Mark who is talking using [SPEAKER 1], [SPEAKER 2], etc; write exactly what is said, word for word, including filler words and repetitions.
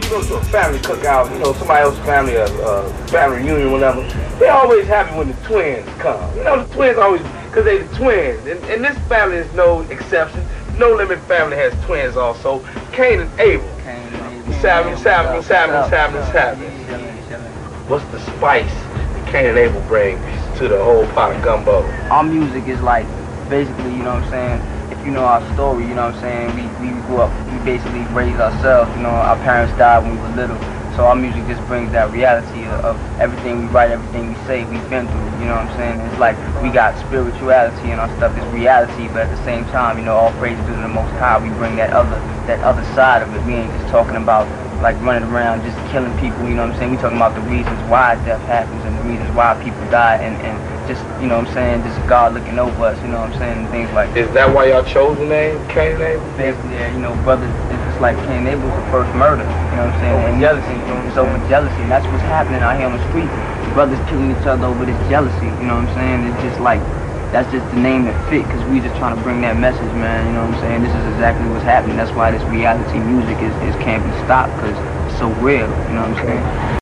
[SPEAKER 1] you go to a family cookout, you know, somebody else's family, a uh, uh, family reunion, whatever, they always happy when the twins come. You know, the twins always, because they the twins. And, and this family is no exception. No Limit family has twins also. Cain and Abel. Seven, seven, seven, seven, seven. What's the spice that Cain and Abel bring to the whole pot of gumbo?
[SPEAKER 2] Our music is like, basically, you know what I'm saying, if you know our story, you know what I'm saying, we, we grew up, we basically raised ourselves, you know, our parents died when we were little. So our music just brings that reality of, of everything we write, everything we say, we've been through, you know what I'm saying? It's like we got spirituality in our stuff, it's reality, but at the same time, you know, all praise to the Most High, we bring that other that other side of it. We ain't just talking about like running around just killing people, you know what I'm saying? We talking about the reasons why death happens and the reasons why people die and, and just, you know what I'm saying, just God looking over us, you know what I'm saying, and things like that.
[SPEAKER 1] Is that why y'all chose the name, Cain and Abel?
[SPEAKER 2] Basically, yeah, you know, brothers, it's just like Cain and Abel was the first murder, you know what I'm saying?
[SPEAKER 1] Over
[SPEAKER 2] and
[SPEAKER 1] jealousy.
[SPEAKER 2] You know, it's over jealousy, and that's what's happening out here on the street. Brothers killing each other over this jealousy, you know what I'm saying? It's just like, that's just the name that fit, because we just trying to bring that message, man, you know what I'm saying? This is exactly what's happening. That's why this reality music is, is can't be stopped, because it's so real, you know what I'm saying?